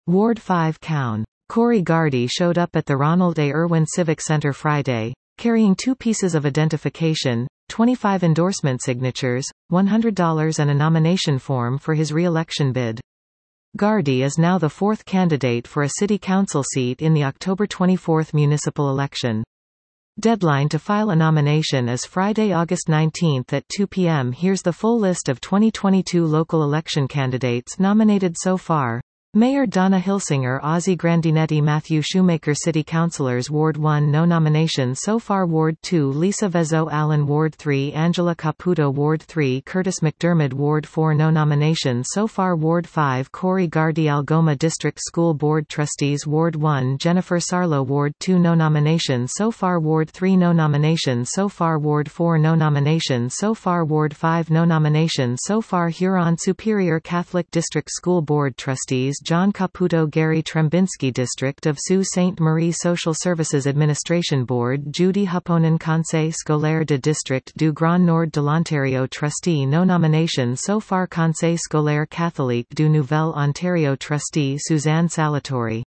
Ward 5 Cown. Corey Gardy showed up at the Ronald A. Irwin Civic Center Friday, carrying 2 pieces of identification, 25 endorsement signatures, $100 and a nomination form for his re-election bid. Gardy is now the 4th candidate for a city council seat in the October 24 municipal election. Deadline to file a nomination is Friday, August 19 at 2 p.m. Here's the full list of 2022 local election candidates nominated so far. Mayor Donna Hilsinger, Ozzie Grandinetti, Matthew Shoemaker. City Councilors: Ward 1 no nomination so far, Ward 2 Lisa Vezzo Allen, Ward 3 Angela Caputo, Ward 3 Curtis McDermott, Ward 4 no nomination so far, Ward 5 Corey Gardy. Algoma District School Board Trustees: Ward 1 Jennifer Sarlo, Ward 2 no nomination so far, Ward 3 no nomination so far, Ward 4 no nomination so far, Ward 5 no nomination so far. Huron Superior Catholic District School Board Trustees: John Caputo, Gary Trembinski. District of Sault Ste. Marie Social Services Administration Board: Judy Hupponen. Conseil Scolaire de District du Grand Nord de l'Ontario Trustee no nomination so far, Conseil Scolaire Catholique du Nouvel Ontario Trustee Suzanne Salatori.